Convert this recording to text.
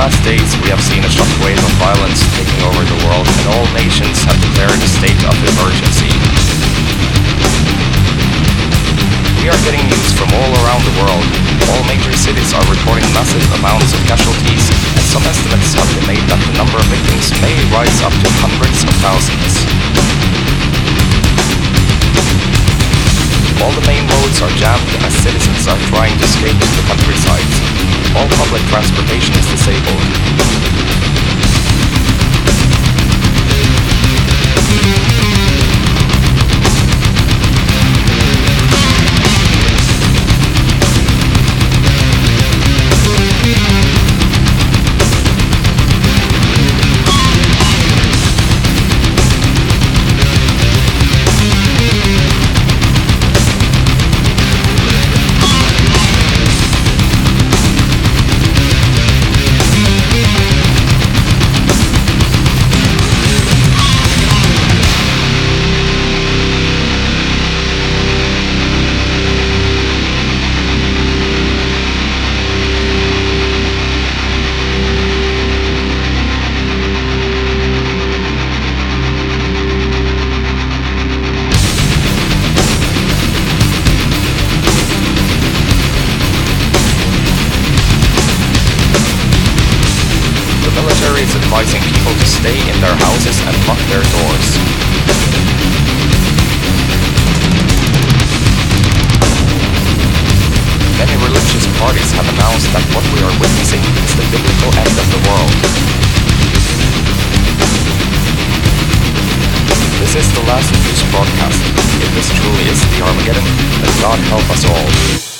last days, we have seen a shockwave of violence taking over the world, and all nations have declared a state of emergency. We are getting news from all around the world. All major cities are reporting massive amounts of casualties, and some estimates have been made that the number of victims may rise up to hundreds of thousands. All the main roads are jammed as citizens are trying to escape to the countryside. All public transportation is disabled. Is advising people to stay in their houses and lock their doors. Many religious parties have announced that what we are witnessing is the biblical end of the world. This is the last news broadcast. If this truly is the Armageddon, then God help us all.